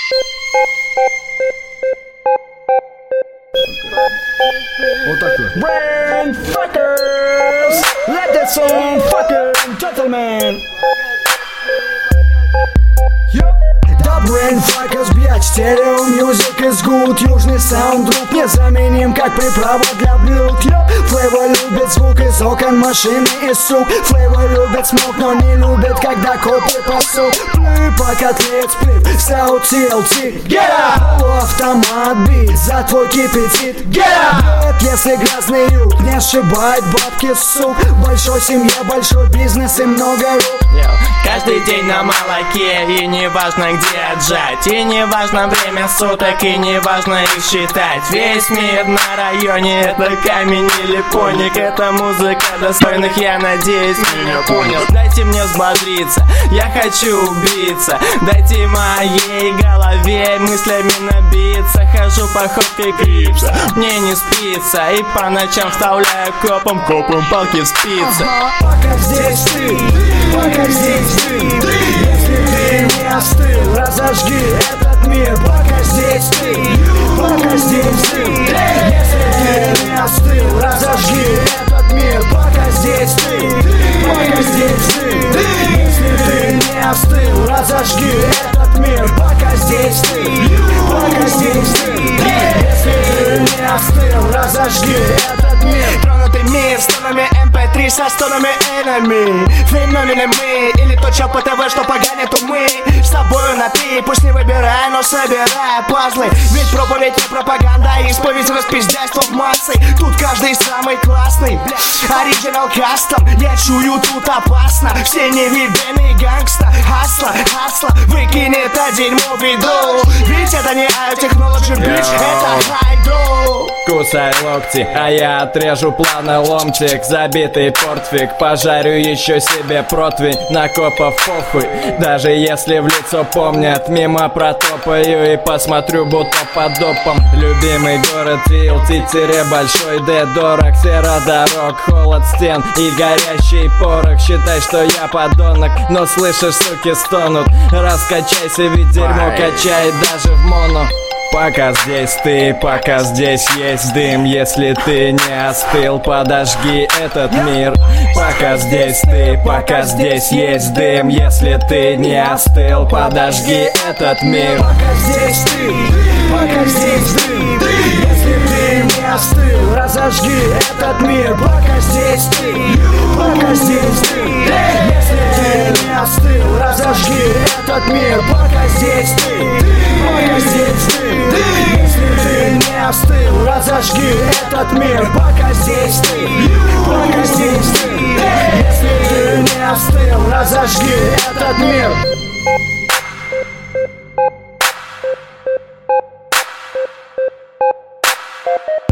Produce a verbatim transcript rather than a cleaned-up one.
Вот так вот. Brain fuckers, let that song fucking gentlemen. Да, brain fuckers, блять, стерео мьюзик is good. Южный саунд-друг незаменим, как приправа для блюд. Флейвор любит звук из окон машины и сук. Флейвор любит смог, но не любит, когда копы пасут. Плюй, пока тлеет сплив, саунд ти эл ти. Get up! Полуавтомат бит, за твой кипятит. Get up! Нет, если грязный юг не сшибает бабки, сук. В большой семье большой бизнес и много рук. Каждый день на молоке, и не важно где отжать, и не важно время суток, и не важно их считать. Весь мир на районе — это камень или поник. Это музыка достойных, я надеюсь, меня понял. Дайте мне взбодриться, я хочу убиться. Дайте моей голове мыслями набиться. Хожу походкой крипса, мне не спится, и по ночам вставляю копом, копом палки в спицы. Пока здесь ты, пока здесь ты, если ты не остыл, разожги этот мир. Пока здесь ты, пока здесь ты, если ты не остыл, разожги этот мир. Пока здесь ты, пока здесь ты, если ты не остыл, разожги этот мир. Пока здесь ты, пока здесь ты, если ты не остыл, разожги этот мир. Тронутый мир с тонами эм пэ три, со стонами enemy. Феномены мы, или то чё по ТВ, что поганит умы. С тобою на ты, пусть не выбирай, но собирай пазлы. Ведь проповедь не пропаганда, исповедь распиздяйство в массы. Тут каждый самый классный, оригинал кастом. Я чую, тут опасно, все невидимые гангста. Хасла, хасла, выкинет это дерьмо в виду. Ведь это не ай-технологи, бич, это хайду. Кусай локти, а я отрежу плавно ломтик. Забитый портфик, пожарю еще себе противень. На копов похуй, даже если в лицо помнят. Мимо протопаю и посмотрю, будто под допом. Любимый город Вилл, Титере большой, Д дорог. Серо-дорог, холод стен и горящий порох. Считай, что я подонок, но слышишь, суки стонут. Раскачайся, ведь дерьмо качает даже в моно. Пока здесь ты, пока здесь есть дым. Если ты не остыл, подожги этот мир. Пока здесь ты, пока здесь есть дым. Если ты не остыл, подожги этот мир. Пока здесь ты, пока здесь дым. Если ты не остыл, разожги этот мир. Пока здесь ты, пока здесь дым. Если ты не остыл, разожги этот мир. Пока здесь ты, пока здесь дым. Если ты не остыл, разожги этот мир. Пока здесь ты, пока здесь ты. Если ты не остыл, разожги этот мир.